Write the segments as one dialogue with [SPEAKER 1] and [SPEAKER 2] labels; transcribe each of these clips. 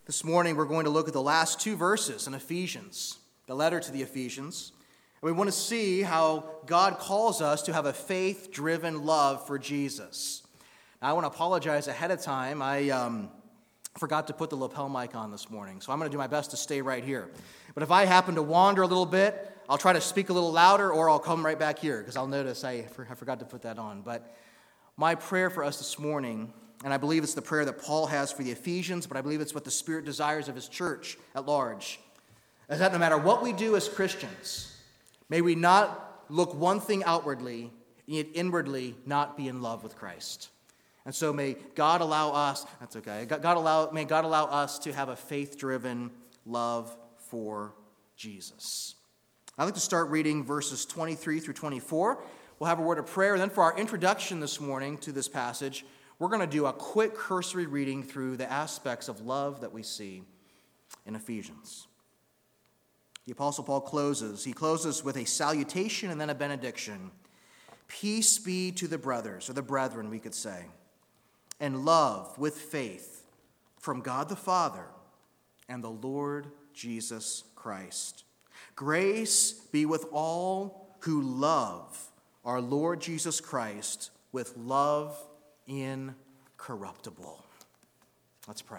[SPEAKER 1] This morning, we're going to look at the last two verses in Ephesians, the letter to the Ephesians. And we want to see how God calls us to have a faith-driven love for Jesus. Now, I want to apologize ahead of time. I forgot to put the lapel mic on this morning, so I'm going to do my best to stay right here. But if I happen to wander a little bit, I'll try to speak a little louder, or I'll come right back here, because I'll notice I forgot to put that on. But my prayer for us this morning, and I believe it's the prayer that Paul has for the Ephesians, but I believe it's what the Spirit desires of his church at large, is that no matter what we do as Christians, may we not look one thing outwardly, yet inwardly not be in love with Christ. And so may God allow us, that's okay, may God allow us to have a faith-driven love for Jesus. I'd like to start reading verses 23 through 24. We'll have a word of prayer, and then for our introduction this morning to this passage, we're going to do a quick cursory reading through the aspects of love that we see in Ephesians. The Apostle Paul closes. He closes with a salutation and then a benediction. Peace be to the brothers, or the brethren, we could say, and love with faith from God the Father and the Lord Jesus Christ. Grace be with all who love our Lord Jesus Christ with love incorruptible. Let's pray.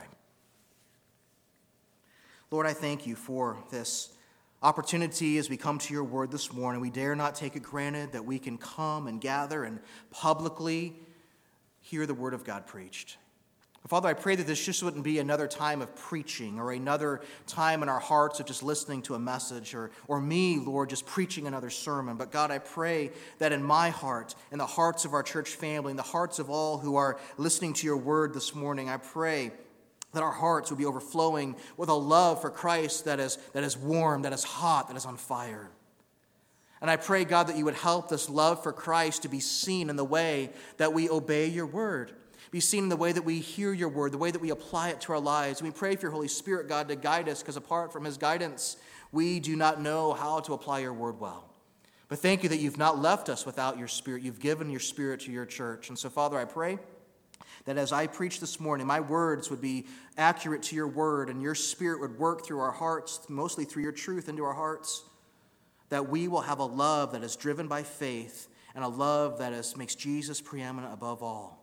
[SPEAKER 1] Lord, I thank you for this opportunity as we come to your word this morning. We dare not take it granted that we can come and gather and publicly hear the word of God preached. Father, I pray that this just wouldn't be another time of preaching or another time in our hearts of just listening to a message or me, Lord, just preaching another sermon. But God, I pray that in my heart, in the hearts of our church family, in the hearts of all who are listening to your word this morning, I pray that our hearts would be overflowing with a love for Christ that is warm, that is hot, that is on fire. And I pray, God, that you would help this love for Christ to be seen in the way that we obey your word. Be seen in the way that we hear your word, the way that we apply it to our lives. We pray for your Holy Spirit, God, to guide us, because apart from his guidance, we do not know how to apply your word well. But thank you that you've not left us without your Spirit. You've given your Spirit to your church. And so, Father, I pray that as I preach this morning, my words would be accurate to your word, and your Spirit would work through our hearts, mostly through your truth into our hearts, that we will have a love that is driven by faith and a love that makes Jesus preeminent above all.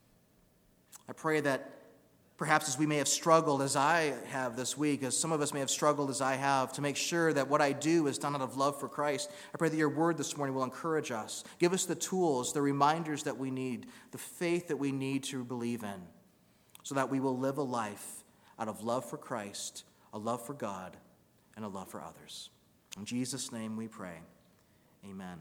[SPEAKER 1] I pray that perhaps as we may have struggled, as I have this week, as some of us may have struggled as I have, to make sure that what I do is done out of love for Christ, I pray that your word this morning will encourage us. Give us the tools, the reminders that we need, the faith that we need to believe in, so that we will live a life out of love for Christ, a love for God, and a love for others. In Jesus' name we pray. Amen.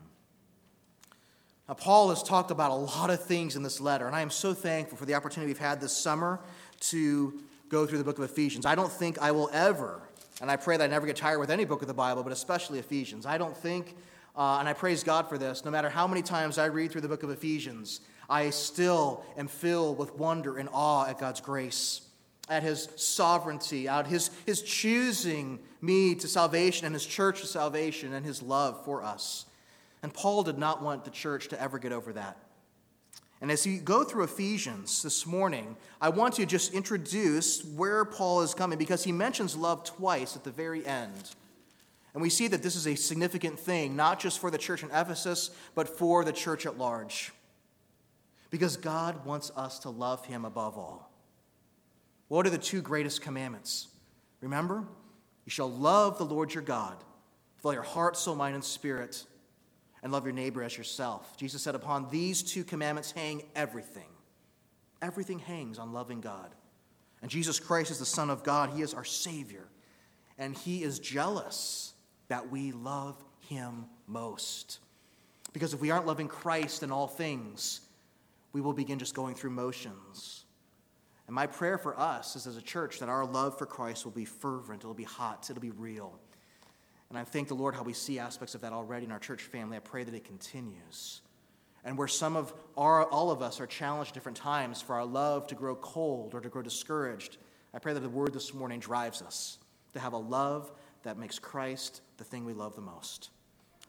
[SPEAKER 1] Now, Paul has talked about a lot of things in this letter, and I am so thankful for the opportunity we've had this summer to go through the book of Ephesians. I don't think I will ever, and I pray that I never get tired with any book of the Bible, but especially Ephesians. I don't think, and I praise God for this, no matter how many times I read through the book of Ephesians, I still am filled with wonder and awe at God's grace, at his sovereignty, at his choosing me to salvation and his church to salvation and his love for us. And Paul did not want the church to ever get over that. And as you go through Ephesians this morning, I want to just introduce where Paul is coming, because he mentions love twice at the very end. And we see that this is a significant thing, not just for the church in Ephesus, but for the church at large. Because God wants us to love him above all. What are the two greatest commandments? Remember, you shall love the Lord your God with all your heart, soul, mind, and spirit, and love your neighbor as yourself. Jesus said, upon these two commandments hang everything. Everything hangs on loving God. And Jesus Christ is the Son of God. He is our Savior. And he is jealous that we love him most. Because if we aren't loving Christ in all things, we will begin just going through motions. And my prayer for us is as a church that our love for Christ will be fervent, it'll be hot, it'll be real. And I thank the Lord how we see aspects of that already in our church family. I pray that it continues. And where all of us are challenged at different times for our love to grow cold or to grow discouraged, I pray that the word this morning drives us to have a love that makes Christ the thing we love the most.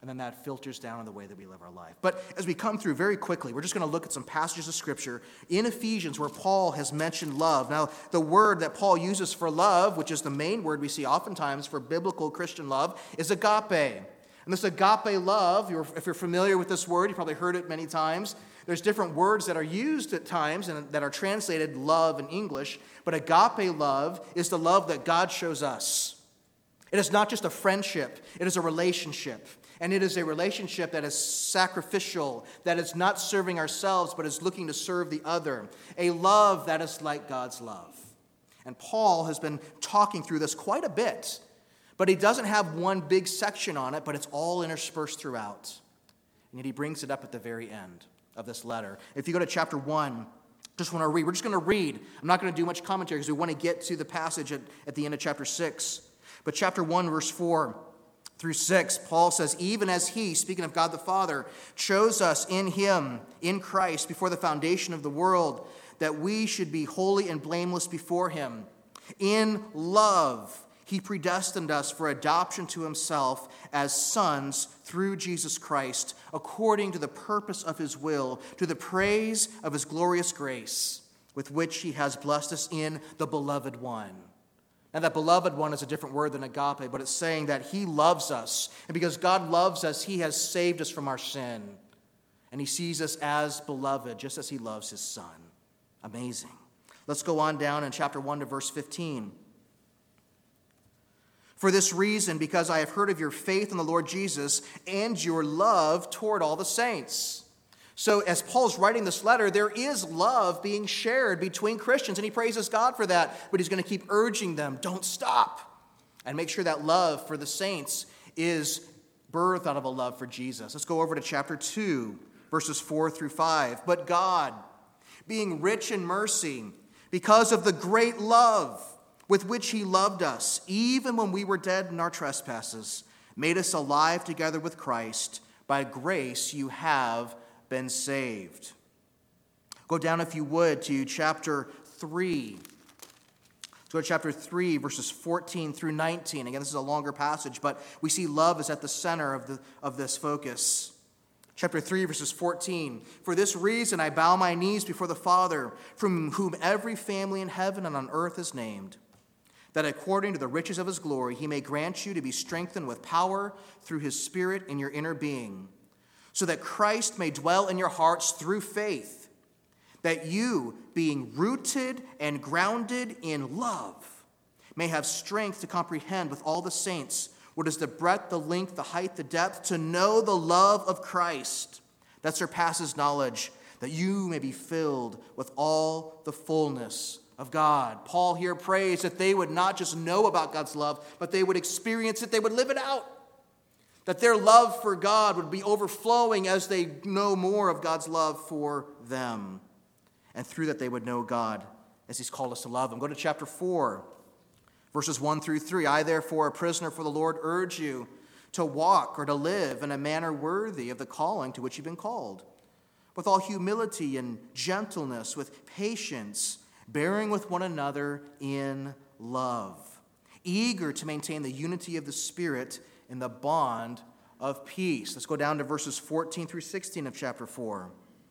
[SPEAKER 1] And then that filters down in the way that we live our life. But as we come through very quickly, we're just going to look at some passages of Scripture in Ephesians where Paul has mentioned love. Now, the word that Paul uses for love, which is the main word we see oftentimes for biblical Christian love, is agape. And this agape love, if you're familiar with this word, you've probably heard it many times. There's different words that are used at times and that are translated love in English. But agape love is the love that God shows us. It is not just a friendship. It is a relationship. And it is a relationship that is sacrificial, that is not serving ourselves, but is looking to serve the other. A love that is like God's love. And Paul has been talking through this quite a bit, but he doesn't have one big section on it, but it's all interspersed throughout. And yet he brings it up at the very end of this letter. If you go to chapter 1, just want to read. We're just going to read. I'm not going to do much commentary because we want to get to the passage at the end of chapter 6. But chapter 1, verse 4 through 6, Paul says, even as he, speaking of God the Father, chose us in him, in Christ, before the foundation of the world, that we should be holy and blameless before him. In love, he predestined us for adoption to himself as sons through Jesus Christ, according to the purpose of his will, to the praise of his glorious grace, with which he has blessed us in the beloved one. Now, that beloved one is a different word than agape, but it's saying that he loves us. And because God loves us, he has saved us from our sin. And he sees us as beloved, just as he loves his son. Amazing. Let's go on down in chapter 1 to verse 15. For this reason, because I have heard of your faith in the Lord Jesus and your love toward all the saints. So as Paul's writing this letter, there is love being shared between Christians, and he praises God for that, but he's going to keep urging them, don't stop, and make sure that love for the saints is birthed out of a love for Jesus. Let's go over to chapter 2, verses 4 through 5. But God, being rich in mercy, because of the great love with which he loved us, even when we were dead in our trespasses, made us alive together with Christ. By grace you have been saved. Go down, if you would, to chapter 3. Let's go to chapter 3, verses 14 through 19. Again, this is a longer passage, but we see love is at the center of this focus. Chapter 3, verses 14. For this reason I bow my knees before the Father, from whom every family in heaven and on earth is named, that according to the riches of his glory he may grant you to be strengthened with power through his Spirit in your inner being, so that Christ may dwell in your hearts through faith, that you, being rooted and grounded in love, may have strength to comprehend with all the saints what is the breadth, the length, the height, the depth, to know the love of Christ that surpasses knowledge, that you may be filled with all the fullness of God. Paul here prays that they would not just know about God's love, but they would experience it, they would live it out. That their love for God would be overflowing as they know more of God's love for them. And through that they would know God as he's called us to love him. Go to chapter 4, verses 1 through 3. I, therefore, a prisoner for the Lord, urge you to walk or to live in a manner worthy of the calling to which you've been called, with all humility and gentleness, with patience, bearing with one another in love, eager to maintain the unity of the Spirit in the bond of peace. Let's go down to verses 14 through 16 of chapter 4.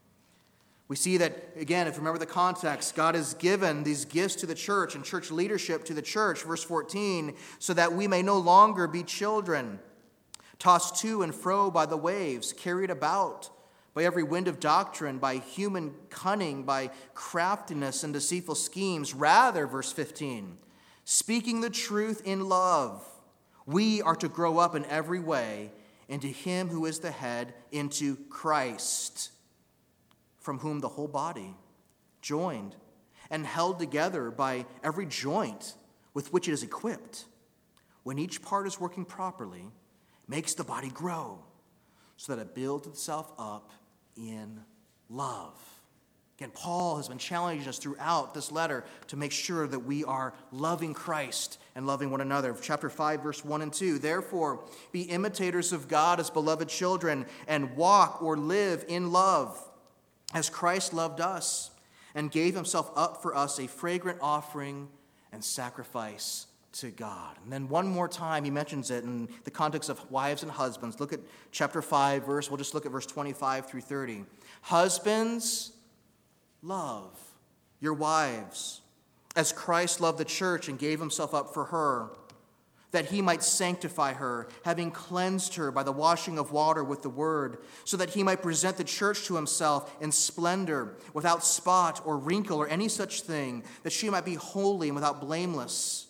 [SPEAKER 1] We see that, again, if you remember the context, God has given these gifts to the church and church leadership to the church, verse 14, so that we may no longer be children, tossed to and fro by the waves, carried about by every wind of doctrine, by human cunning, by craftiness and deceitful schemes. Rather, verse 15, speaking the truth in love, we are to grow up in every way into him who is the head, into Christ, from whom the whole body, joined and held together by every joint with which it is equipped, when each part is working properly, makes the body grow so that it builds itself up in love. Again, Paul has been challenging us throughout this letter to make sure that we are loving Christ and loving one another. Chapter 5, verse 1 and 2. Therefore, be imitators of God as beloved children, and walk or live in love, as Christ loved us and gave himself up for us, a fragrant offering and sacrifice to God. And then one more time, he mentions it in the context of wives and husbands. Look at chapter 5, we'll just look at verse 25 through 30. Husbands, love your wives, as Christ loved the church and gave himself up for her, that he might sanctify her, having cleansed her by the washing of water with the word, so that he might present the church to himself in splendor, without spot or wrinkle or any such thing, that she might be holy and without blemish.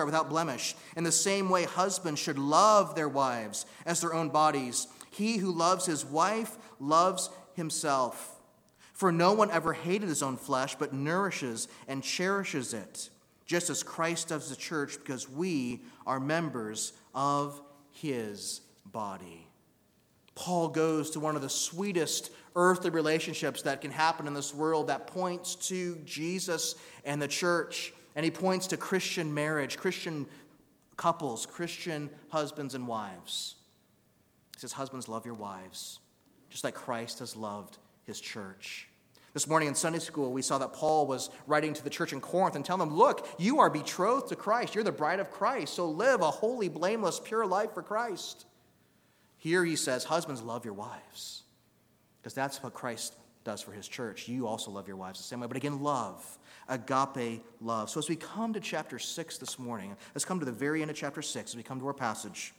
[SPEAKER 1] In the same way, husbands should love their wives as their own bodies. He who loves his wife loves himself. For no one ever hated his own flesh, but nourishes and cherishes it, just as Christ does the church, because we are members of his body. Paul goes to one of the sweetest earthly relationships that can happen in this world that points to Jesus and the church. And he points to Christian marriage, Christian couples, Christian husbands and wives. He says, husbands, love your wives, just like Christ has loved his church. This morning in Sunday school, we saw that Paul was writing to the church in Corinth and telling them, look, you are betrothed to Christ. You're the bride of Christ. So live a holy, blameless, pure life for Christ. Here he says, husbands, love your wives, because that's what Christ does for his church. You also love your wives the same way. But again, love, agape love. So as we come to chapter 6 this morning, let's come to the very end of chapter 6. As we come to our passage,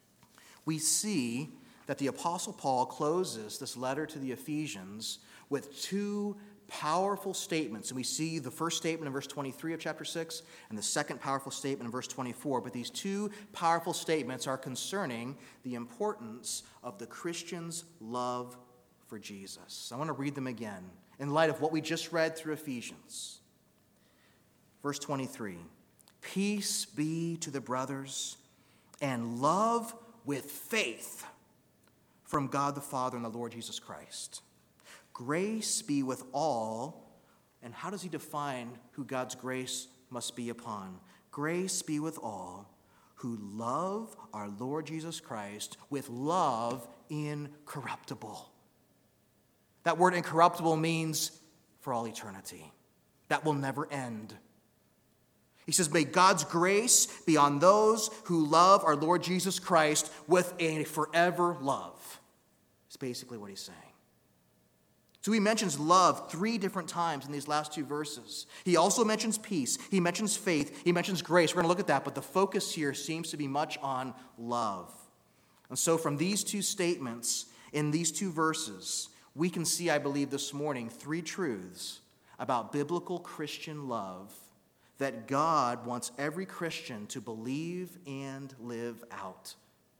[SPEAKER 1] we see that the Apostle Paul closes this letter to the Ephesians with two powerful statements. And we see the first statement in verse 23 of chapter 6 and the second powerful statement in verse 24. But these two powerful statements are concerning the importance of the Christian's love for Jesus. I want to read them again in light of what we just read through Ephesians. Verse 23, peace be to the brothers and love with faith from God the Father and the Lord Jesus Christ. Grace be with all. And how does he define who God's grace must be upon? Grace be with all who love our Lord Jesus Christ with love incorruptible. That word incorruptible means for all eternity. That will never end. He says, may God's grace be on those who love our Lord Jesus Christ with a forever love. That's basically what he's saying. So he mentions love 3 different times in these last 2 verses. He also mentions peace. He mentions faith. He mentions grace. We're going to look at that, but the focus here seems to be much on love. And so from these 2 statements in these 2 verses, we can see, I believe, this morning 3 truths about biblical Christian love that God wants every Christian to believe and live out.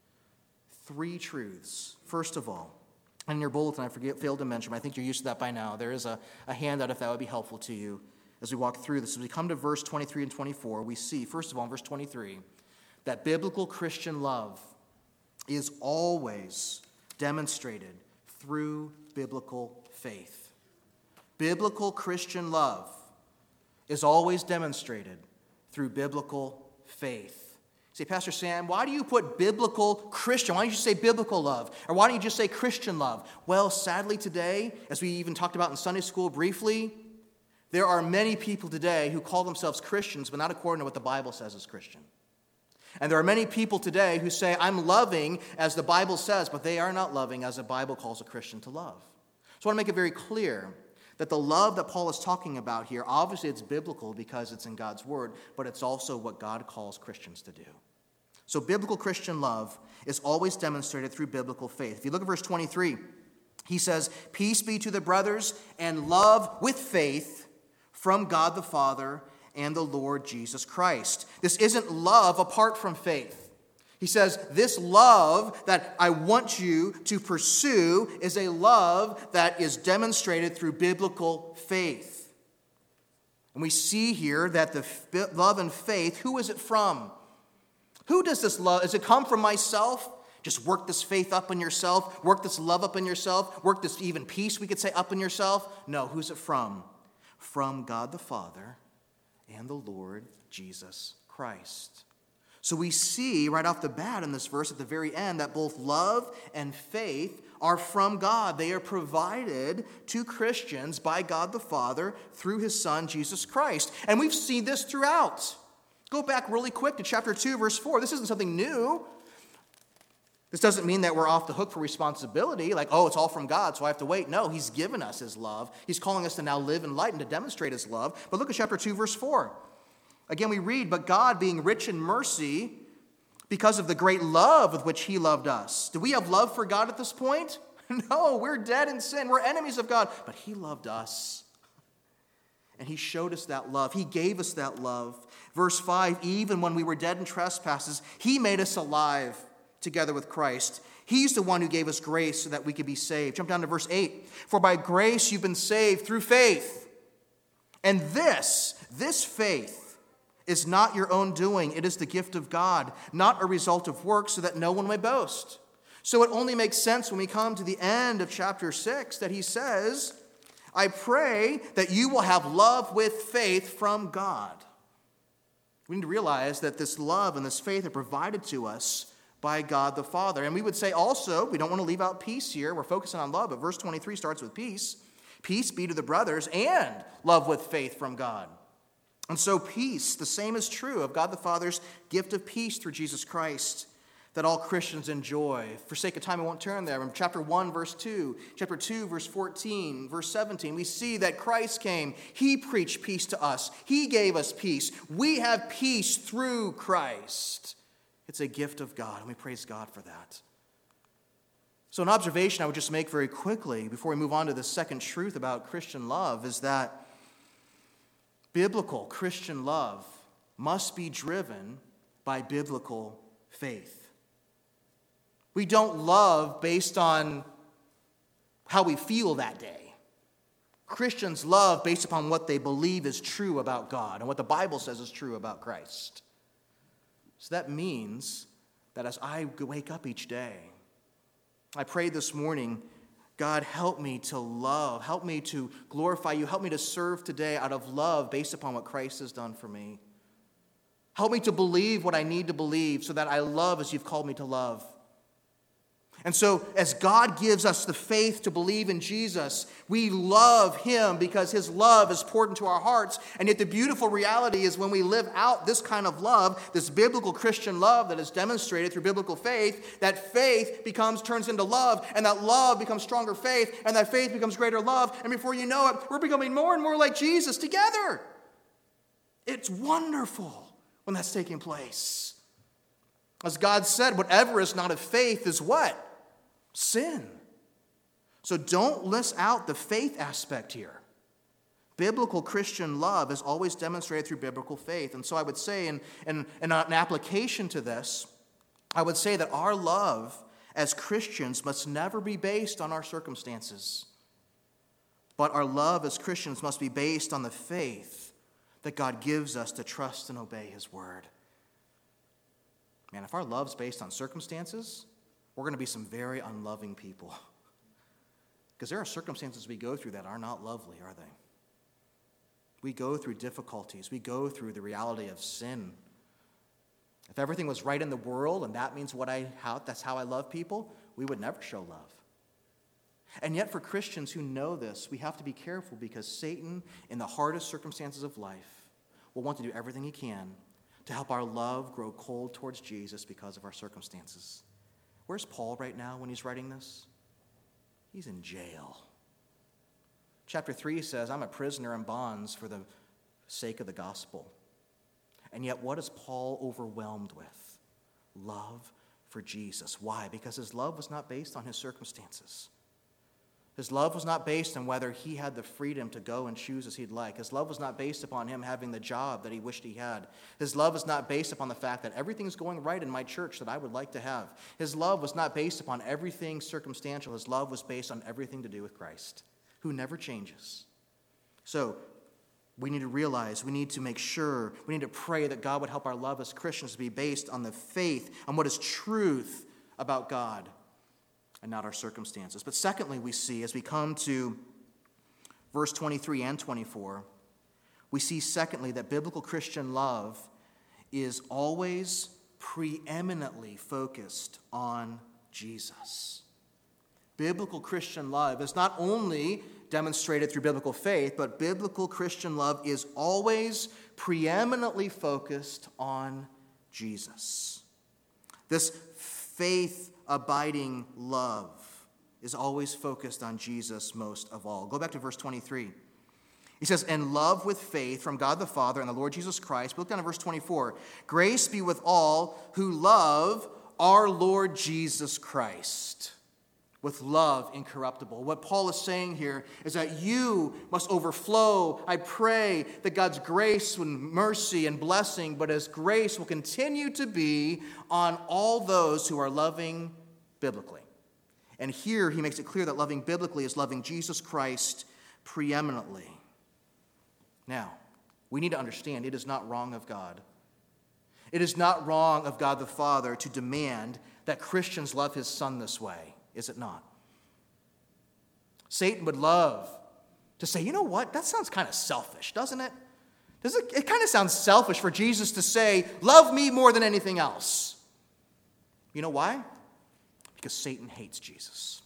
[SPEAKER 1] 3 truths. First of all, in your bulletin, I failed to mention, I think you're used to that by now. There is a handout if that would be helpful to you as we walk through this. As we come to verse 23 and 24, we see, first of all, in verse 23, that biblical Christian love is always demonstrated through biblical faith. Biblical Christian love is always demonstrated through biblical faith. Say, Pastor Sam, why do you put biblical Christian? Why don't you just say biblical love? Or why don't you just say Christian love? Well, sadly today, as we even talked about in Sunday school briefly, there are many people today who call themselves Christians, but not according to what the Bible says is Christian. And there are many people today who say, I'm loving as the Bible says, but they are not loving as the Bible calls a Christian to love. So I want to make it very clear that the love that Paul is talking about here, obviously it's biblical because it's in God's word, but it's also what God calls Christians to do. So biblical Christian love is always demonstrated through biblical faith. If you look at verse 23, he says, peace be to the brothers and love with faith from God the Father and the Lord Jesus Christ. This isn't love apart from faith. He says, this love that I want you to pursue is a love that is demonstrated through biblical faith. And we see here that the love and faith, who is it from? Who does this love? Does it come from myself? Just work this faith up in yourself, work this love up in yourself, work this even peace, we could say, up in yourself? No, who's it from? From God the Father and the Lord Jesus Christ. So we see right off the bat in this verse at the very end that both love and faith are from God. They are provided to Christians by God the Father through his Son, Jesus Christ. And we've seen this throughout. Go back really quick to chapter 2, verse 4. This isn't something new. This doesn't mean that we're off the hook for responsibility, like, oh, it's all from God, so I have to wait. No, he's given us his love. He's calling us to now live in light and to demonstrate his love. But look at chapter 2, verse 4. Again, we read, but God, being rich in mercy, because of the great love with which he loved us. Do we have love for God at this point? No, we're dead in sin. We're enemies of God. But he loved us. And he showed us that love. He gave us that love. Verse 5, even when we were dead in trespasses, he made us alive together with Christ. He's the one who gave us grace so that we could be saved. Jump down to verse 8. For by grace you've been saved through faith. And this faith is not your own doing. It is the gift of God, not a result of works, so that no one may boast. So it only makes sense when we come to the end of chapter 6 that he says, I pray that you will have love with faith from God. We need to realize that this love and this faith are provided to us by God the Father. And we would say also, we don't want to leave out peace here. We're focusing on love, but verse 23 starts with peace. Peace be to the brothers and love with faith from God. And so peace, the same is true of God the Father's gift of peace through Jesus Christ that all Christians enjoy. For sake of time, I won't turn there. In chapter 1, verse 2, chapter 2, verse 14, verse 17, we see that Christ came. He preached peace to us. He gave us peace. We have peace through Christ. It's a gift of God, and we praise God for that. So an observation I would just make very quickly before we move on to the second truth about Christian love is that biblical Christian love must be driven by biblical faith. We don't love based on how we feel that day. Christians love based upon what they believe is true about God and what the Bible says is true about Christ. So that means that as I wake up each day, I pray this morning, God, help me to love, help me to glorify you, help me to serve today out of love based upon what Christ has done for me. Help me to believe what I need to believe so that I love as you've called me to love. And so as God gives us the faith to believe in Jesus, we love him because his love is poured into our hearts. And yet the beautiful reality is when we live out this kind of love, this biblical Christian love that is demonstrated through biblical faith, that faith turns into love, and that love becomes stronger faith, and that faith becomes greater love. And before you know it, we're becoming more and more like Jesus together. It's wonderful when that's taking place. As God said, whatever is not of faith is what? Sin. So don't miss out the faith aspect here. Biblical Christian love is always demonstrated through biblical faith. And so I would say, in an application to this, I would say that our love as Christians must never be based on our circumstances. But our love as Christians must be based on the faith that God gives us to trust and obey his word. Man, if our love's based on circumstances, we're going to be some very unloving people. Because there are circumstances we go through that are not lovely, are they? We go through difficulties. We go through the reality of sin. If everything was right in the world and that means that's how I love people, we would never show love. And yet for Christians who know this, we have to be careful because Satan, in the hardest circumstances of life, will want to do everything he can to help our love grow cold towards Jesus because of our circumstances. Where's Paul right now when he's writing this? He's in jail. Chapter 3 says, I'm a prisoner in bonds for the sake of the gospel. And yet what is Paul overwhelmed with? Love for Jesus. Why? Because his love was not based on his circumstances. His love was not based on whether he had the freedom to go and choose as he'd like. His love was not based upon him having the job that he wished he had. His love was not based upon the fact that everything's going right in my church that I would like to have. His love was not based upon everything circumstantial. His love was based on everything to do with Christ, who never changes. So we need to realize, we need to make sure, we need to pray that God would help our love as Christians to be based on the faith, on what is truth about God, and not our circumstances. But secondly, we see, as we come to verse 23 and 24, we see secondly that biblical Christian love is always preeminently focused on Jesus. Biblical Christian love is not only demonstrated through biblical faith, but biblical Christian love is always preeminently focused on Jesus. This faith-abiding love is always focused on Jesus most of all. Go back to verse 23. He says, "And love with faith from God the Father and the Lord Jesus Christ." Look down at verse 24. "Grace be with all who love our Lord Jesus Christ with love incorruptible." What Paul is saying here is that you must overflow. I pray that God's grace and mercy and blessing, but His grace will continue to be on all those who are loving biblically. And here he makes it clear that loving biblically is loving Jesus Christ preeminently. Now, we need to understand it is not wrong of God. It is not wrong of God the Father to demand that Christians love His Son this way, is it not? Satan would love to say, you know what, that sounds kind of selfish, doesn't it? It kind of sounds selfish for Jesus to say, love me more than anything else. You know why? Because Satan hates Jesus.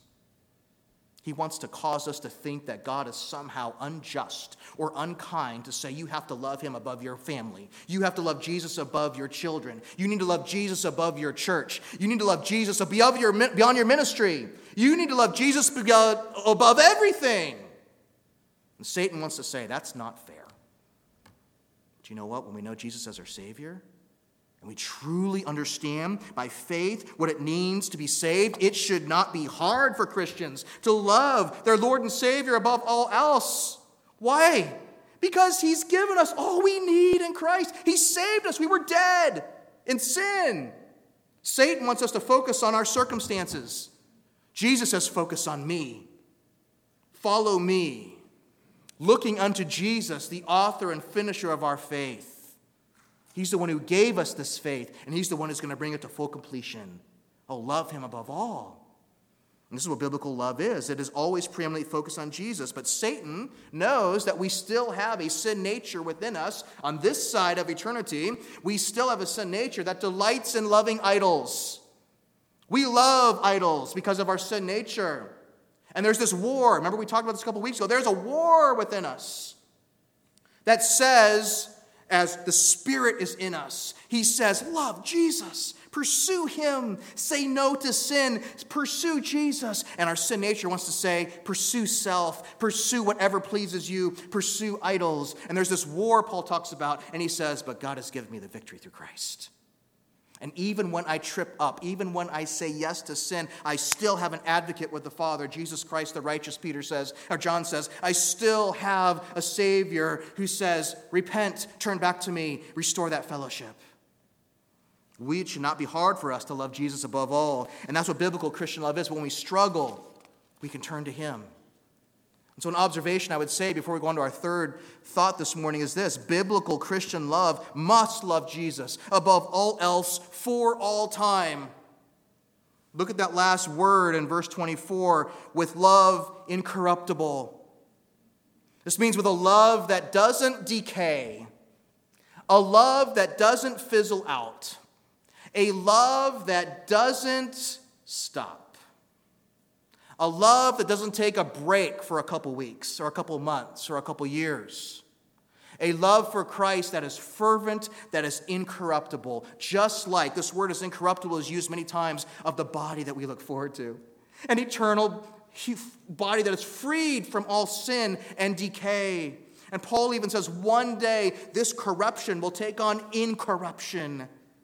[SPEAKER 1] He wants to cause us to think that God is somehow unjust or unkind to say you have to love Him above your family. You have to love Jesus above your children. You need to love Jesus above your church. You need to love Jesus beyond your ministry. You need to love Jesus above everything. And Satan wants to say that's not fair. But you know what? When we know Jesus as our Savior, and we truly understand by faith what it means to be saved, it should not be hard for Christians to love their Lord and Savior above all else. Why? Because He's given us all we need in Christ. He saved us. We were dead in sin. Satan wants us to focus on our circumstances. Jesus says, focus on me. Follow me. Looking unto Jesus, the author and finisher of our faith. He's the one who gave us this faith, and He's the one who's going to bring it to full completion. Oh, love Him above all. And this is what biblical love is. It is always preeminently focused on Jesus. But Satan knows that we still have a sin nature within us. On this side of eternity, we still have a sin nature that delights in loving idols. We love idols because of our sin nature. And there's this war. Remember we talked about this a couple weeks ago. There's a war within us that says, as the Spirit is in us, He says, love Jesus, pursue Him, say no to sin, pursue Jesus. And our sin nature wants to say, pursue self, pursue whatever pleases you, pursue idols. And there's this war Paul talks about, and he says, but God has given me the victory through Christ. And even when I trip up, even when I say yes to sin, I still have an advocate with the Father, Jesus Christ the righteous, John says, I still have a Savior who says, repent, turn back to me, restore that fellowship. It should not be hard for us to love Jesus above all. And that's what biblical Christian love is. When we struggle, we can turn to Him. And so an observation I would say before we go on to our third thought this morning is this. Biblical Christian love must love Jesus above all else for all time. Look at that last word in verse 24, with love incorruptible. This means with a love that doesn't decay, a love that doesn't fizzle out, a love that doesn't stop. A love that doesn't take a break for a couple weeks or a couple months or a couple years. A love for Christ that is fervent, that is incorruptible. Just like this word is incorruptible is used many times of the body that we look forward to. An eternal body that is freed from all sin and decay. And Paul even says one day this corruption will take on incorruption.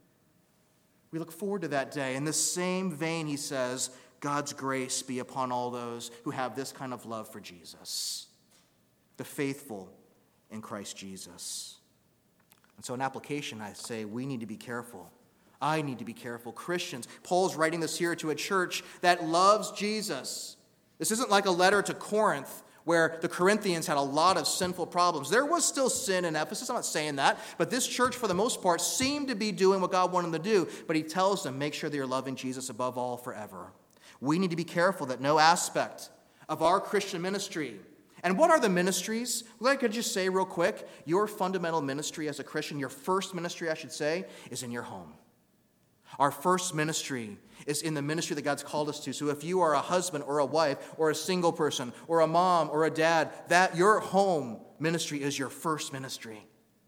[SPEAKER 1] We look forward to that day. In the same vein, he says, God's grace be upon all those who have this kind of love for Jesus, the faithful in Christ Jesus. And so in application, I say we need to be careful. I need to be careful. Christians, Paul's writing this here to a church that loves Jesus. This isn't like a letter to Corinth where the Corinthians had a lot of sinful problems. There was still sin in Ephesus, I'm not saying that, but this church, for the most part, seemed to be doing what God wanted them to do. But he tells them, make sure that you're loving Jesus above all forever. We need to be careful that no aspect of our Christian ministry, and what are the ministries? Well, I could just say real quick, your fundamental ministry as a Christian, your first ministry, I should say, is in your home. Our first ministry is in the ministry that God's called us to. So if you are a husband or a wife or a single person or a mom or a dad, that your home ministry is your first ministry.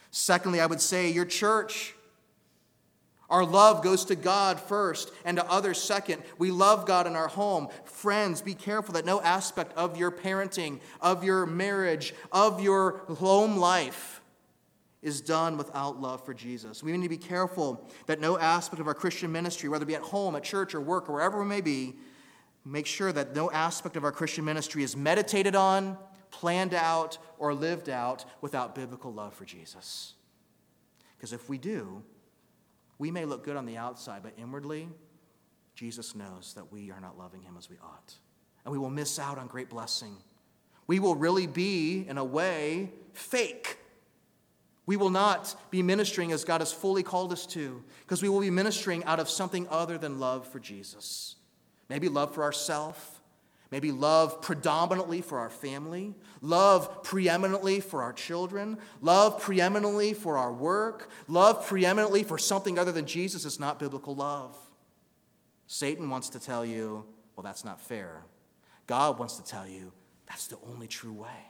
[SPEAKER 1] Secondly, I would say your church. Our love goes to God first and to others second. We love God in our home. Friends, be careful that no aspect of your parenting, of your marriage, of your home life is done without love for Jesus. We need to be careful that no aspect of our Christian ministry, whether it be at home, at church, or work, or wherever we may be, make sure that no aspect of our Christian ministry is meditated on, planned out, or lived out without biblical love for Jesus. Because if we do, we may look good on the outside, but inwardly, Jesus knows that we are not loving him as we ought. And we will miss out on great blessing. We will really be, in a way, fake. We will not be ministering as God has fully called us to, because we will be ministering out of something other than love for Jesus. Maybe love for ourselves, maybe love predominantly for our family, love preeminently for our children, love preeminently for our work, love preeminently for something other than Jesus is not biblical love. Satan wants to tell you, well, that's not fair. God wants to tell you, that's the only true way.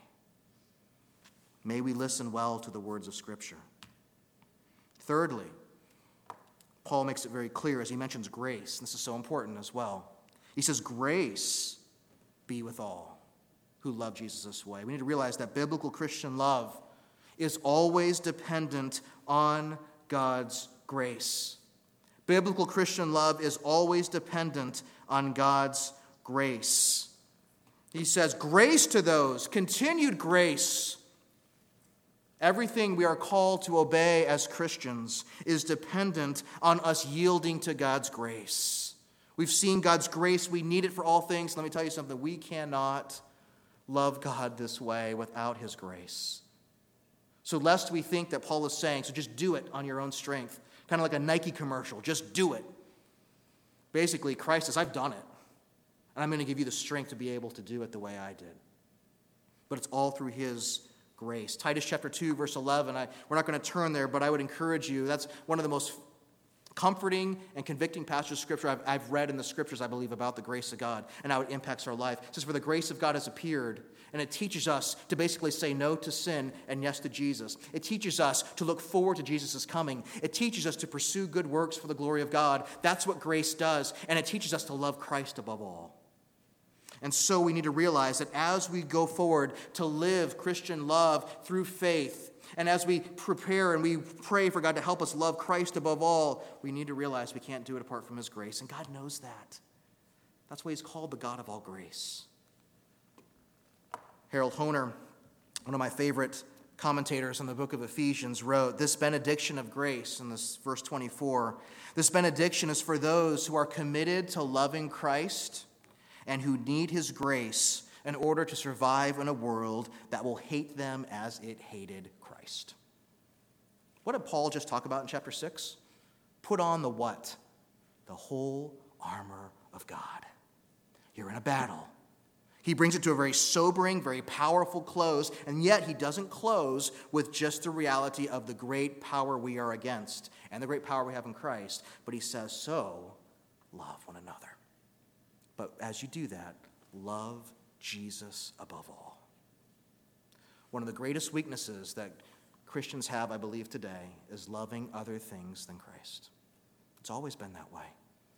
[SPEAKER 1] May we listen well to the words of Scripture. Thirdly, Paul makes it very clear as he mentions grace. This is so important as well. He says, grace be with all who love Jesus this way. We need to realize that biblical Christian love is always dependent on God's grace. Biblical Christian love is always dependent on God's grace. He says, grace to those, continued grace. Everything we are called to obey as Christians is dependent on us yielding to God's grace. We've seen God's grace. We need it for all things. Let me tell you something. We cannot love God this way without his grace. So lest we think that Paul is saying, so just do it on your own strength, kind of like a Nike commercial, just do it. Basically, Christ says, I've done it, and I'm going to give you the strength to be able to do it the way I did. But it's all through his grace. Titus chapter 2, verse 11, we're not going to turn there, but I would encourage you, that's one of the most comforting and convicting passages of Scripture I've read in the Scriptures, I believe, about the grace of God and how it impacts our life. It says, for the grace of God has appeared, and it teaches us to basically say no to sin and yes to Jesus. It teaches us to look forward to Jesus' coming. It teaches us to pursue good works for the glory of God. That's what grace does, and it teaches us to love Christ above all. And so we need to realize that as we go forward to live Christian love through faith, and as we prepare and we pray for God to help us love Christ above all, we need to realize we can't do it apart from his grace. And God knows that. That's why he's called the God of all grace. Harold Hoehner, one of my favorite commentators on the book of Ephesians, wrote, this benediction of grace, in this verse 24, this benediction is for those who are committed to loving Christ and who need his grace in order to survive in a world that will hate them as it hated Christ. What did Paul just talk about in chapter 6? Put on the what? The whole armor of God. You're in a battle. He brings it to a very sobering, very powerful close, and yet he doesn't close with just the reality of the great power we are against and the great power we have in Christ, but he says, so love one another. But as you do that, love Jesus above all. One of the greatest weaknesses that Christians have, I believe, today is loving other things than Christ. It's always been that way.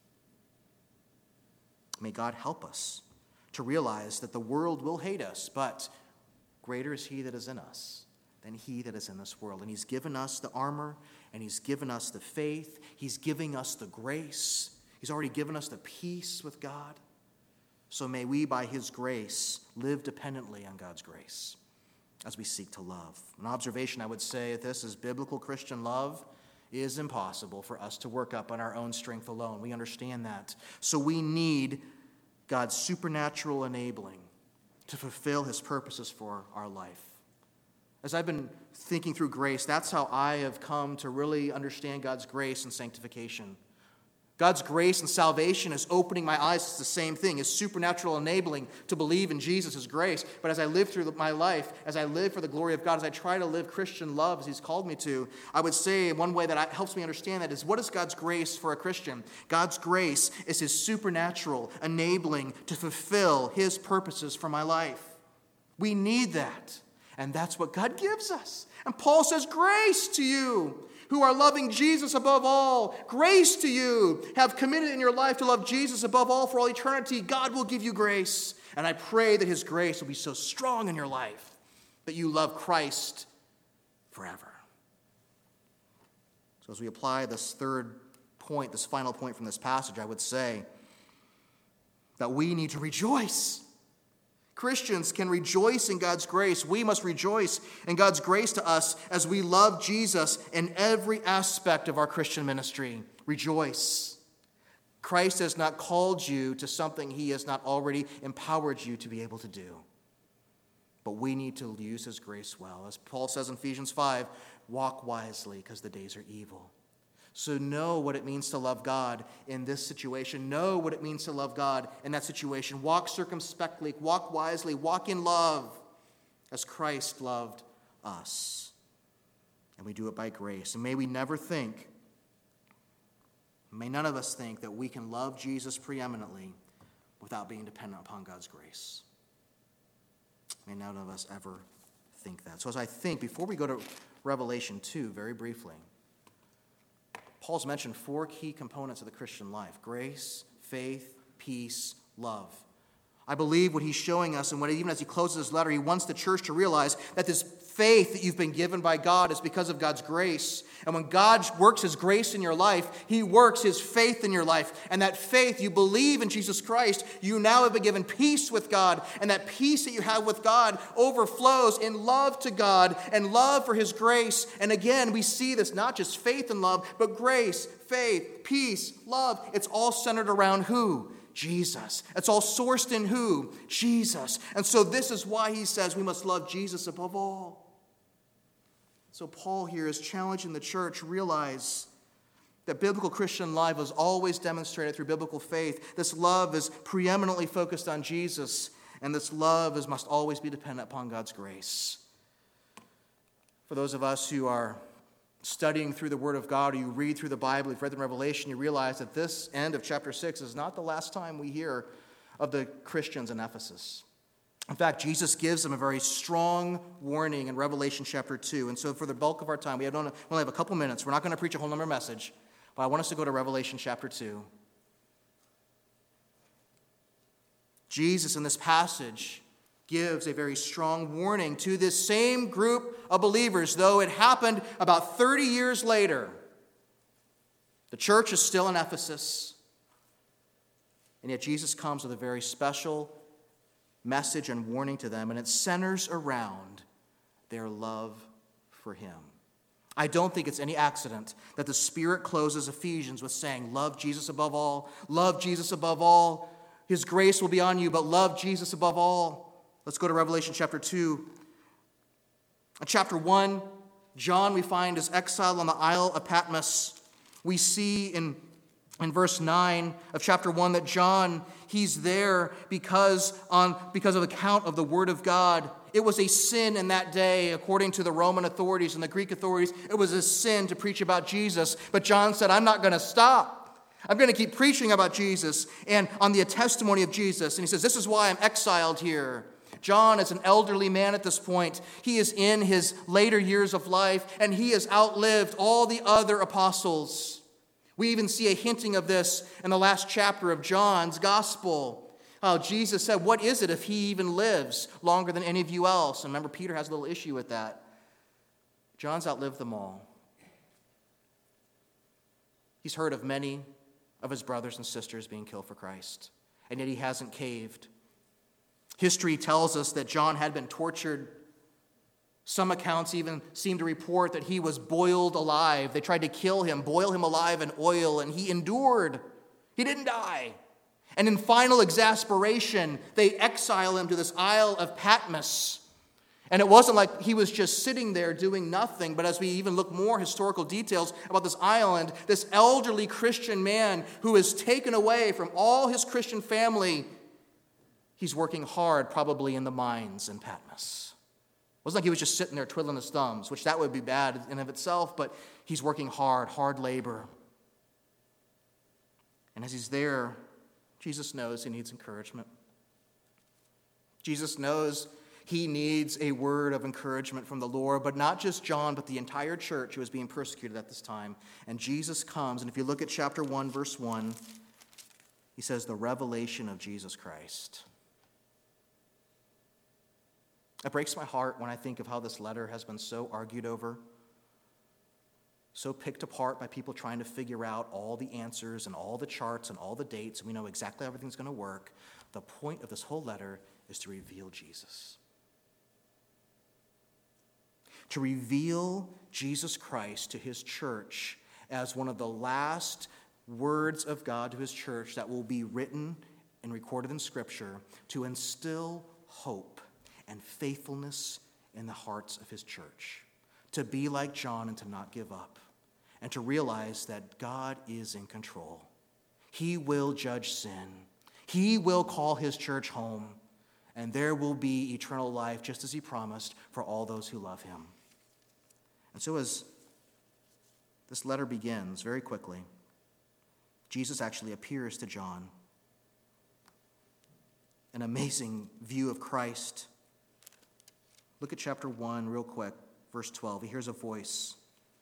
[SPEAKER 1] May God help us to realize that the world will hate us, but greater is he that is in us than he that is in this world. And he's given us the armor, and he's given us the faith. He's giving us the grace. He's already given us the peace with God. So may we, by his grace, live dependently on God's grace as we seek to love. An observation I would say at this is biblical Christian love is impossible for us to work up on our own strength alone. We understand that. So we need God's supernatural enabling to fulfill his purposes for our life. As I've been thinking through grace, that's how I have come to really understand God's grace and sanctification. God's grace and salvation is opening my eyes. It's the same thing. It's supernatural enabling to believe in Jesus' grace. But as I live through my life, as I live for the glory of God, as I try to live Christian love as he's called me to, I would say one way that helps me understand that is, what is God's grace for a Christian? God's grace is his supernatural enabling to fulfill his purposes for my life. We need that. And that's what God gives us. And Paul says, grace to you who are loving Jesus above all. Grace to you have committed in your life to love Jesus above all for all eternity. God will give you grace. And I pray that his grace will be so strong in your life that you love Christ forever. So as we apply this third point, this final point from this passage, I would say that we need to rejoice. Christians can rejoice in God's grace. We must rejoice in God's grace to us as we love Jesus in every aspect of our Christian ministry. Rejoice. Christ has not called you to something he has not already empowered you to be able to do. But we need to use his grace well. As Paul says in Ephesians 5, walk wisely because the days are evil. So know what it means to love God in this situation. Know what it means to love God in that situation. Walk circumspectly, walk wisely, walk in love as Christ loved us. And we do it by grace. And may we never think, may none of us think that we can love Jesus preeminently without being dependent upon God's grace. May none of us ever think that. So as I think, before we go to Revelation 2, very briefly, Paul's mentioned 4 key components of the Christian life: grace, faith, peace, love. I believe what he's showing us, and even as he closes his letter, he wants the church to realize that this faith that you've been given by God is because of God's grace. And when God works his grace in your life, he works his faith in your life. And that faith, you believe in Jesus Christ, you now have been given peace with God. And that peace that you have with God overflows in love to God and love for his grace. And again, we see this not just faith and love, but grace, faith, peace, love. It's all centered around who? Jesus. It's all sourced in who? Jesus. And so this is why he says we must love Jesus above all. So Paul here is challenging the church, realize that biblical Christian life is always demonstrated through biblical faith. This love is preeminently focused on Jesus, and this love must always be dependent upon God's grace. For those of us who are studying through the Word of God, or you read through the Bible, you've read the Revelation, you realize that this end of chapter 6 is not the last time we hear of the Christians in Ephesus. In fact, Jesus gives them a very strong warning in Revelation chapter 2. And so for the bulk of our time, we only have a couple minutes. We're not going to preach a whole number message, but I want us to go to Revelation chapter 2. Jesus in this passage gives a very strong warning to this same group of believers, though it happened about 30 years later. The church is still in Ephesus, and yet Jesus comes with a very special message and warning to them, and it centers around their love for him. I don't think it's any accident that the Spirit closes Ephesians with saying, love Jesus above all, love Jesus above all. His grace will be on you, but love Jesus above all. Let's go to Revelation chapter 2. In chapter 1, John we find is exiled on the Isle of Patmos. We see in verse 9 of chapter 1 that John, he's there because of the account of the Word of God. It was a sin in that day, according to the Roman authorities and the Greek authorities. It was a sin to preach about Jesus. But John said, I'm not going to stop. I'm going to keep preaching about Jesus and on the testimony of Jesus. And he says, this is why I'm exiled here. John is an elderly man at this point. He is in his later years of life, and he has outlived all the other apostles. We even see a hinting of this in the last chapter of John's gospel. Jesus said, what is it if he even lives longer than any of you else? And remember, Peter has a little issue with that. John's outlived them all. He's heard of many of his brothers and sisters being killed for Christ, and yet he hasn't caved. History tells us that John had been tortured. Some accounts even seem to report that he was boiled alive. They tried to kill him, boil him alive in oil, and he endured. He didn't die. And in final exasperation, they exile him to this Isle of Patmos. And it wasn't like he was just sitting there doing nothing, but as we even look more historical details about this island, this elderly Christian man who is taken away from all his Christian family, he's working hard probably in the mines in Patmos. It wasn't like he was just sitting there twiddling his thumbs, which that would be bad in of itself, but he's working hard labor. And as he's there, Jesus knows he needs encouragement. Jesus knows He needs a word of encouragement from the Lord, but not just John, but the entire church who was being persecuted at this time. And Jesus comes, and if you look at chapter 1, verse 1, he says, the revelation of Jesus Christ. It breaks my heart when I think of how this letter has been so argued over, so picked apart by people trying to figure out all the answers and all the charts and all the dates, and we know exactly how everything's going to work. The point of this whole letter is to reveal Jesus. To reveal Jesus Christ to his church as one of the last words of God to his church that will be written and recorded in Scripture to instill hope and faithfulness in the hearts of his church. To be like John and to not give up. And to realize that God is in control. He will judge sin. He will call his church home. And there will be eternal life, just as he promised, for all those who love him. And so as this letter begins, very quickly, Jesus actually appears to John. An amazing view of Christ. Look at chapter 1 real quick, verse 12. He hears a voice.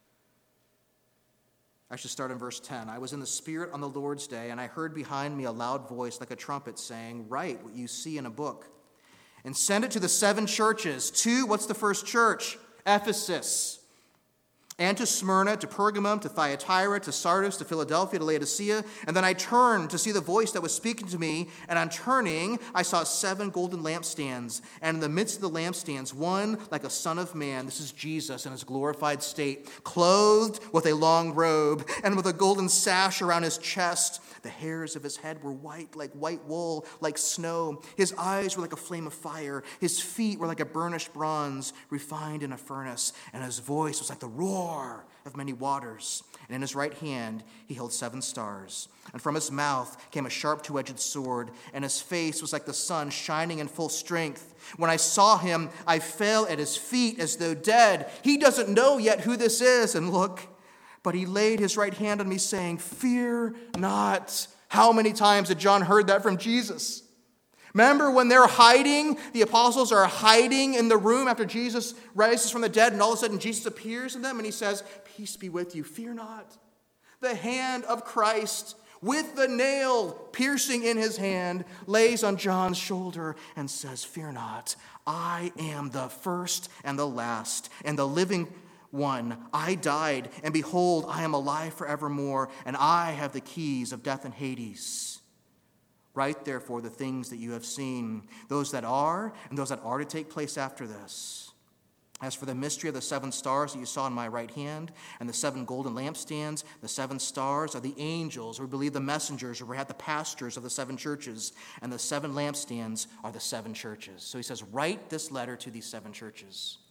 [SPEAKER 1] I should start in verse 10. I was in the Spirit on the Lord's day, and I heard behind me a loud voice like a trumpet saying, write what you see in a book, and send it to the 7 churches. What's the first church? Ephesus. And to Smyrna, to Pergamum, to Thyatira, to Sardis, to Philadelphia, to Laodicea. And then I turned to see the voice that was speaking to me, and on turning, I saw 7 golden lampstands. And in the midst of the lampstands, one like a son of man, this is Jesus in his glorified state, clothed with a long robe, and with a golden sash around his chest. The hairs of his head were white, like white wool, like snow. His eyes were like a flame of fire. His feet were like a burnished bronze, refined in a furnace. And his voice was like the roar of many waters. And in his right hand he held 7 stars. And from his mouth came a sharp 2-edged sword. And his face was like the sun shining in full strength. When I saw him, I fell at his feet as though dead. He doesn't know yet who this is. And look, but he laid his right hand on me, saying, fear not. How many times had John heard that from Jesus? Remember when they're hiding, the apostles are hiding in the room after Jesus rises from the dead, and all of a sudden Jesus appears to them, and he says, peace be with you, fear not. The hand of Christ, with the nail piercing in his hand, lays on John's shoulder and says, fear not. I am the first and the last, and the living one. I died, and behold, I am alive forevermore, and I have the keys of death and Hades. Write therefore the things that you have seen, those that are, and those that are to take place after this. As for the mystery of the 7 stars that you saw in my right hand, and the 7 golden lampstands, the 7 stars are the angels, or we believe the messengers, or we have the pastors of the 7 churches, and the 7 lampstands are the 7 churches. So he says, write this letter to these 7 churches.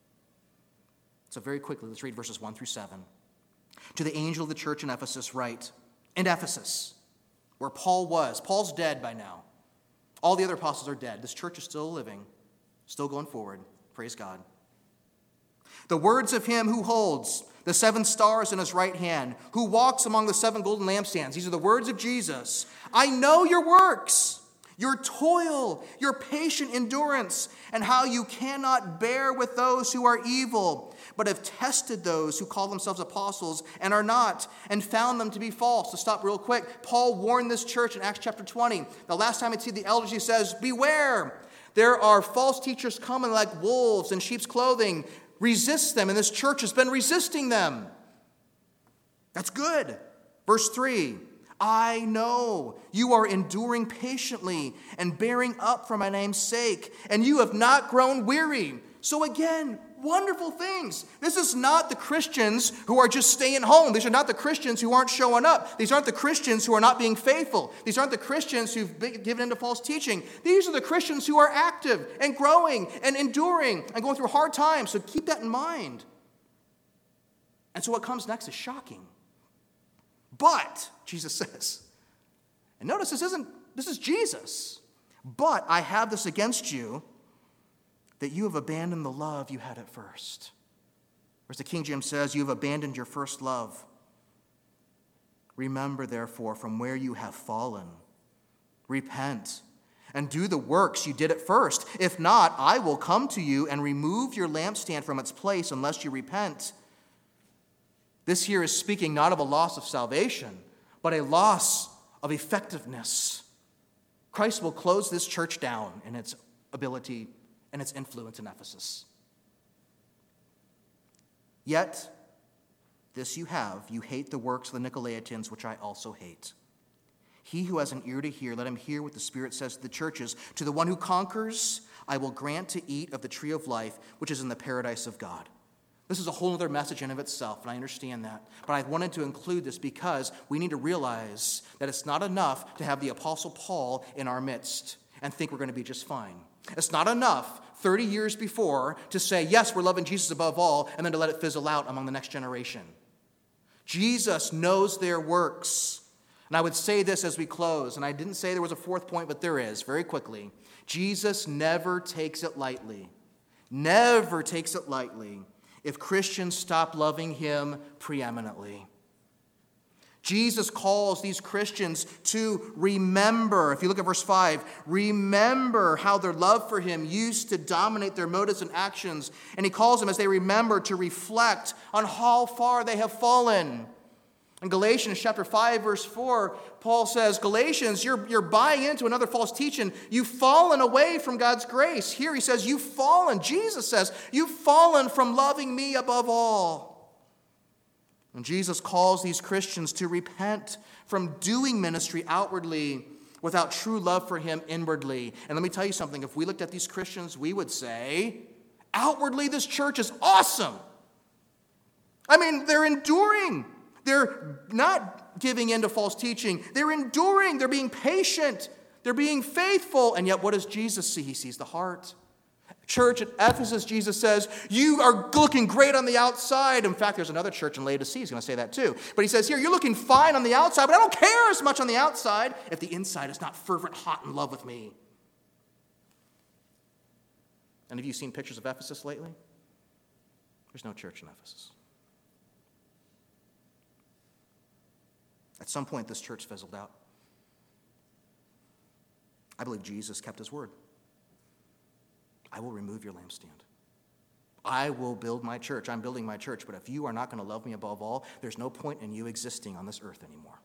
[SPEAKER 1] So very quickly, let's read verses 1 through 7. To the angel of the church in Ephesus write, in Ephesus, where Paul was. Paul's dead by now. All the other apostles are dead. This church is still living, still going forward. Praise God. The words of him who holds the 7 stars in his right hand, who walks among the 7 golden lampstands. These are the words of Jesus. I know your works, your toil, your patient endurance, and how you cannot bear with those who are evil, but have tested those who call themselves apostles and are not, and found them to be false. So stop real quick. Paul warned this church in Acts chapter 20. The last time he'd see the elders, he says, beware. There are false teachers coming like wolves in sheep's clothing. Resist them, and this church has been resisting them. That's good. Verse 3. I know you are enduring patiently and bearing up for my name's sake, and you have not grown weary. So again, wonderful things. This is not the Christians who are just staying home. These are not the Christians who aren't showing up. These aren't the Christians who are not being faithful. These aren't the Christians who've been given into false teaching. These are the Christians who are active and growing and enduring and going through hard times. So keep that in mind. And so what comes next is shocking. But, Jesus says, and notice this is Jesus. But I have this against you, that you have abandoned the love you had at first. Or as the King James says, you have abandoned your first love. Remember, therefore, from where you have fallen. Repent and do the works you did at first. If not, I will come to you and remove your lampstand from its place unless you repent. This here is speaking not of a loss of salvation, but a loss of effectiveness. Christ will close this church down in its ability and its influence in Ephesus. Yet, this you have, you hate the works of the Nicolaitans, which I also hate. He who has an ear to hear, let him hear what the Spirit says to the churches. To the one who conquers, I will grant to eat of the tree of life, which is in the paradise of God. This is a whole other message in of itself, and I understand that. But I wanted to include this because we need to realize that it's not enough to have the Apostle Paul in our midst and think we're going to be just fine. It's not enough 30 years before to say, yes, we're loving Jesus above all, and then to let it fizzle out among the next generation. Jesus knows their works. And I would say this as we close, and I didn't say there was a fourth point, but there is, very quickly. Jesus never takes it lightly. Never takes it lightly if Christians stop loving him preeminently. Jesus calls these Christians to remember. If you look at verse 5, remember how their love for him used to dominate their motives and actions. And he calls them, as they remember, to reflect on how far they have fallen. In Galatians chapter 5, verse 4, Paul says, Galatians, you're buying into another false teaching. You've fallen away from God's grace. Here he says, you've fallen. Jesus says, you've fallen from loving me above all. And Jesus calls these Christians to repent from doing ministry outwardly without true love for him inwardly. And let me tell you something. If we looked at these Christians, we would say, outwardly this church is awesome. I mean, they're enduring. They're not giving in to false teaching. They're enduring. They're being patient. They're being faithful. And yet what does Jesus see? He sees the heart. Church at Ephesus, Jesus says, you are looking great on the outside. In fact, there's another church in Laodicea who's going to say that too. But he says here, you're looking fine on the outside, but I don't care as much on the outside if the inside is not fervent, hot in love with me. And have you seen pictures of Ephesus lately? There's no church in Ephesus. At some point, this church fizzled out. I believe Jesus kept his word. I will remove your lampstand. I will build my church. I'm building my church. But if you are not going to love me above all, there's no point in you existing on this earth anymore.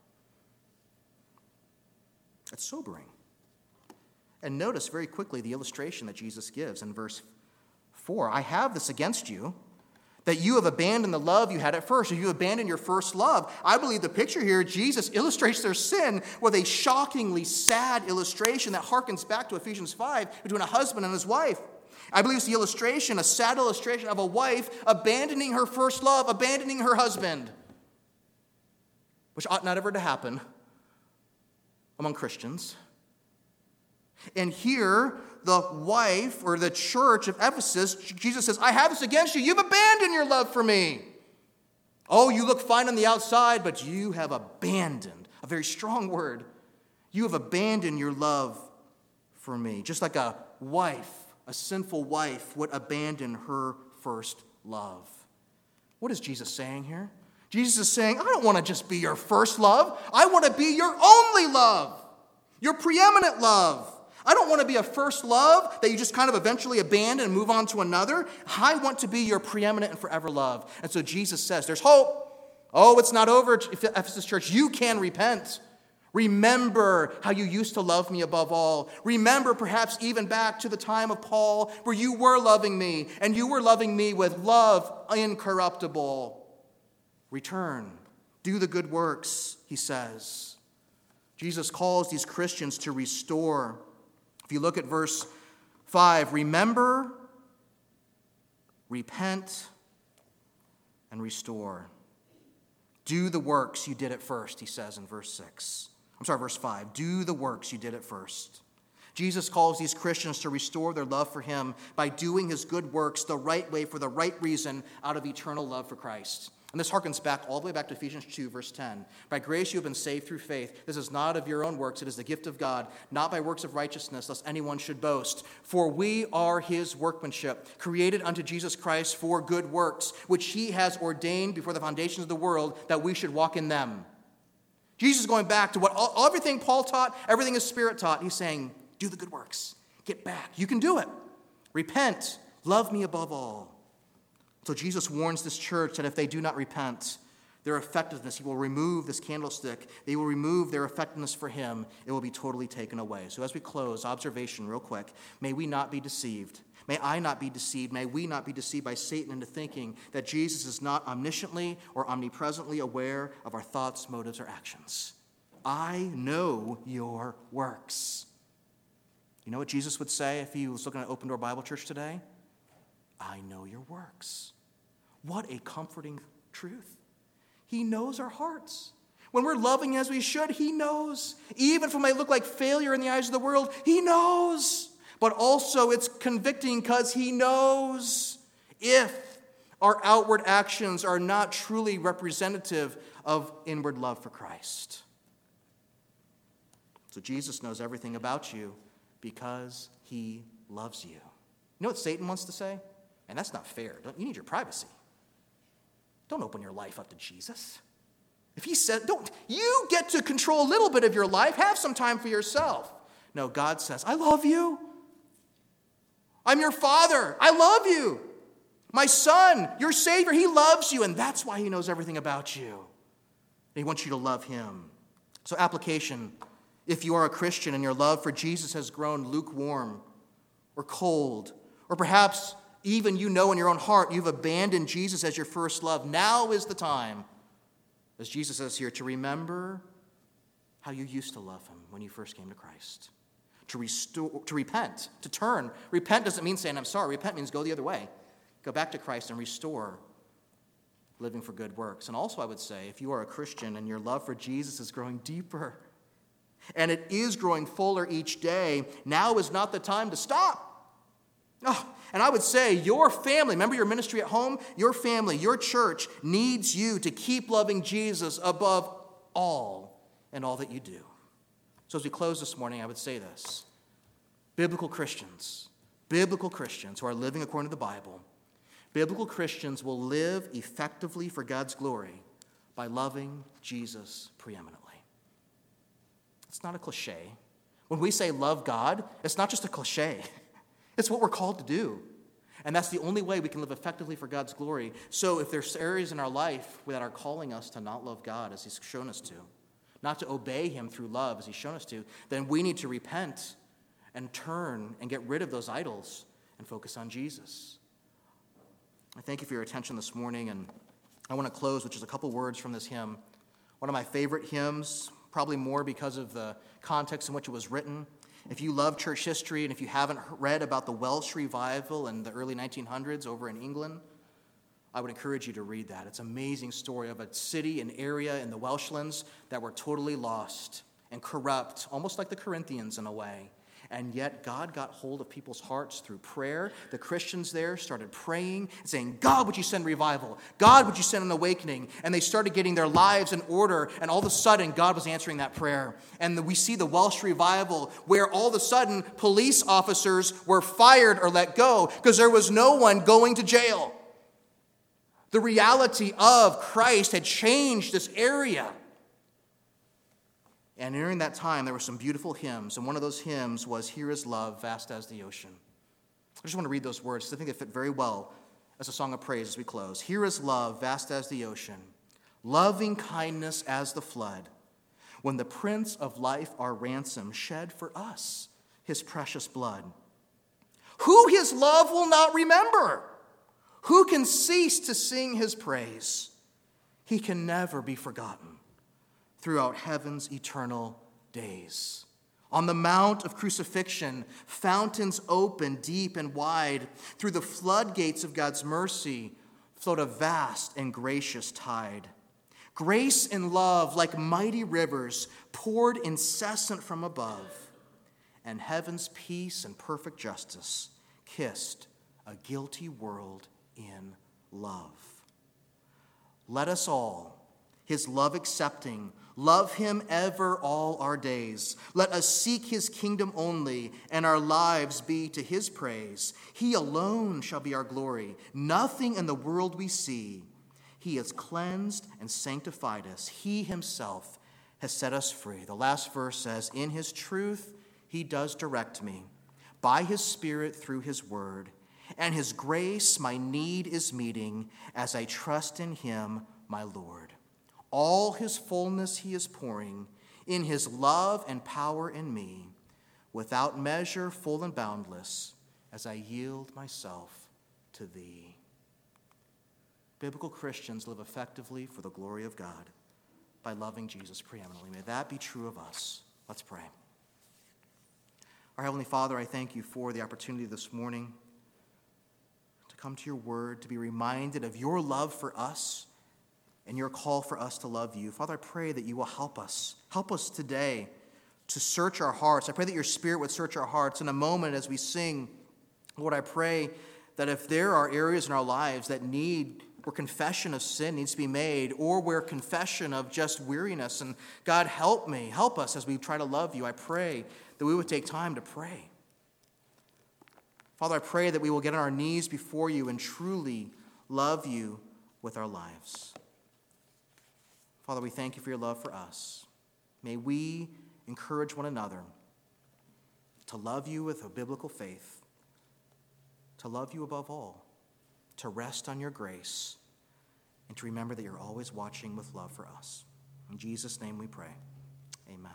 [SPEAKER 1] It's sobering. And notice very quickly the illustration that Jesus gives in verse 4. I have this against you, that you have abandoned the love you had at first, or you abandoned your first love. I believe the picture here, Jesus illustrates their sin with a shockingly sad illustration that harkens back to Ephesians 5 between a husband and his wife. I believe it's the illustration, a sad illustration of a wife abandoning her first love, abandoning her husband, which ought not ever to happen among Christians. And here, the wife or the church of Ephesus, Jesus says, I have this against you. You've abandoned your love for me. Oh, you look fine on the outside, but you have abandoned, a very strong word. You have abandoned your love for me. Just like a wife, a sinful wife would abandon her first love. What is Jesus saying here? Jesus is saying, I don't want to just be your first love. I want to be your only love, your preeminent love. I don't want to be a first love that you just kind of eventually abandon and move on to another. I want to be your preeminent and forever love. And so Jesus says, there's hope. Oh, it's not over, Ephesus church. You can repent. Remember how you used to love me above all. Remember perhaps even back to the time of Paul where you were loving me, and you were loving me with love incorruptible. Return. Do the good works, he says. Jesus calls these Christians to restore. If you look at verse 5, remember, repent, and restore. Do the works you did at first, he says in verse 5. Do the works you did at first. Jesus calls these Christians to restore their love for him by doing his good works the right way for the right reason out of eternal love for Christ. And this harkens back all the way back to Ephesians 2, verse 10. By grace you have been saved through faith. This is not of your own works. It is the gift of God, not by works of righteousness, lest anyone should boast. For we are his workmanship, created unto Jesus Christ for good works, which he has ordained before the foundations of the world, that we should walk in them. Jesus is going back to what everything Paul taught, everything his Spirit taught. He's saying, Do the good works. Get back. You can do it. Repent. Love me above all. So Jesus warns this church that if they do not repent, their effectiveness, he will remove this candlestick. They will remove their effectiveness for him. It will be totally taken away. So as we close, observation real quick. May we not be deceived. May I not be deceived. May we not be deceived by Satan into thinking that Jesus is not omnisciently or omnipresently aware of our thoughts, motives, or actions. I know your works. You know what Jesus would say if he was looking at Open Door Bible Church today? I know your works. What a comforting truth. He knows our hearts. When we're loving as we should, he knows. Even if it might look like failure in the eyes of the world, he knows. But also it's convicting because he knows if our outward actions are not truly representative of inward love for Christ. So Jesus knows everything about you because he loves you. You know what Satan wants to say? And that's not fair. You need your privacy. Don't open your life up to Jesus. If he said, you get to control a little bit of your life. Have some time for yourself. No, God says, I love you. I'm your father. I love you. My son, your Savior, he loves you. And that's why he knows everything about you. And he wants you to love him. So application, if you are a Christian and your love for Jesus has grown lukewarm or cold, or perhaps even you know in your own heart you've abandoned Jesus as your first love, now is the time, as Jesus says here, to remember how you used to love him when you first came to Christ. To repent, to turn. Repent doesn't mean saying I'm sorry. Repent means go the other way. Go back to Christ and restore living for good works. And also I would say, if you are a Christian and your love for Jesus is growing deeper, and it is growing fuller each day, now is not the time to stop. Oh, and I would say your family, remember your ministry at home? Your family, your church needs you to keep loving Jesus above all and all that you do. So as we close this morning, I would say this. Biblical Christians who are living according to the Bible, biblical Christians will live effectively for God's glory by loving Jesus preeminently. It's not a cliche. When we say love God, it's not just a cliche. It's what we're called to do. And that's the only way we can live effectively for God's glory. So if there's areas in our life that are calling us to not love God as he's shown us to, not to obey him through love as he's shown us to, then we need to repent and turn and get rid of those idols and focus on Jesus. I thank you for your attention this morning, and I want to close with just a couple words from this hymn. One of my favorite hymns, probably more because of the context in which it was written. If you love church history and if you haven't read about the Welsh revival in the early 1900s over in England, I would encourage you to read that. It's an amazing story of a city, an area in the Welshlands that were totally lost and corrupt, almost like the Corinthians in a way. And yet God got hold of people's hearts through prayer. The Christians there started praying and saying, God, would you send revival? God, would you send an awakening? And they started getting their lives in order, and all of a sudden, God was answering that prayer. And we see the Welsh revival where all of a sudden, police officers were fired or let go because there was no one going to jail. The reality of Christ had changed this area. And during that time, there were some beautiful hymns, and one of those hymns was, Here is Love, Vast as the Ocean. I just want to read those words. I think they fit very well as a song of praise as we close. Here is love, vast as the ocean, loving kindness as the flood, when the Prince of Life our ransom shed for us his precious blood. Who his love will not remember? Who can cease to sing his praise? He can never be forgotten throughout heaven's eternal days. On the mount of crucifixion, fountains open deep and wide. Through the floodgates of God's mercy flowed a vast and gracious tide. Grace and love, like mighty rivers, poured incessant from above. And heaven's peace and perfect justice kissed a guilty world in love. Let us all, his love accepting, love him ever all our days. Let us seek his kingdom only, and our lives be to his praise. He alone shall be our glory. Nothing in the world we see. He has cleansed and sanctified us. He himself has set us free. The last verse says, In his truth he does direct me by his Spirit through his word, and his grace my need is meeting as I trust in him, my Lord. All his fullness he is pouring in his love and power in me, without measure, full and boundless, as I yield myself to thee. Biblical Christians live effectively for the glory of God by loving Jesus preeminently. May that be true of us. Let's pray. Our Heavenly Father, I thank you for the opportunity this morning to come to your word, to be reminded of your love for us and your call for us to love you. Father, I pray that you will help us. Help us today to search our hearts. I pray that your Spirit would search our hearts. In a moment as we sing, Lord, I pray that if there are areas in our lives that where confession of sin needs to be made, or where confession of just weariness, and God, help us as we try to love you, I pray that we would take time to pray. Father, I pray that we will get on our knees before you and truly love you with our lives. Father, we thank you for your love for us. May we encourage one another to love you with a biblical faith, to love you above all, to rest on your grace, and to remember that you're always watching with love for us. In Jesus' name we pray. Amen.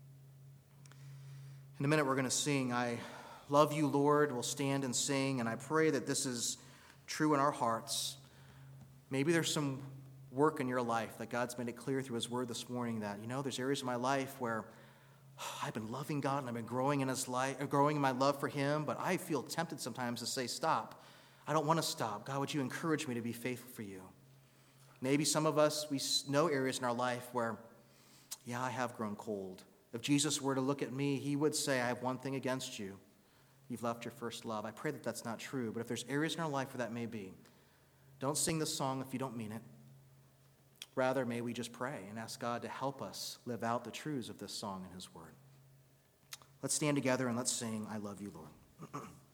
[SPEAKER 1] In a minute we're going to sing, I Love You, Lord. We'll stand and sing, and I pray that this is true in our hearts. Maybe there's some work in your life that God's made it clear through his word this morning that, there's areas of my life where I've been loving God and I've been growing in his life, growing in my love for him, but I feel tempted sometimes to say, stop. I don't want to stop. God, would you encourage me to be faithful for you? Maybe some of us, we know areas in our life where, I have grown cold. If Jesus were to look at me, he would say, I have one thing against you. You've left your first love. I pray that that's not true, but if there's areas in our life where that may be, don't sing this song if you don't mean it. Rather, may we just pray and ask God to help us live out the truths of this song in his word. Let's stand together and let's sing, I Love You, Lord.